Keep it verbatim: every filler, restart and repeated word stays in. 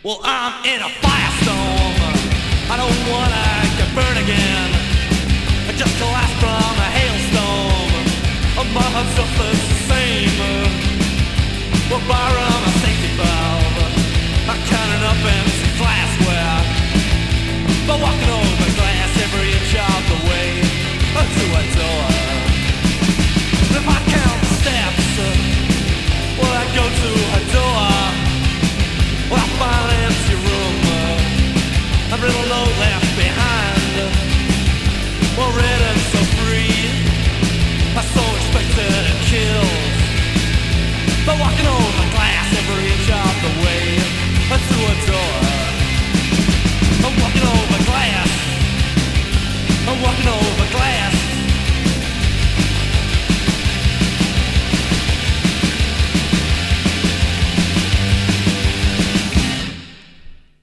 Well, I'm in a firestorm. I don't wanna get burned again. I just collapsed from a hailstorm. My heart suffers the same. We'll borrow my safety valve. I'm counting up empty glassware, but walking over glass every inch of the way to a door.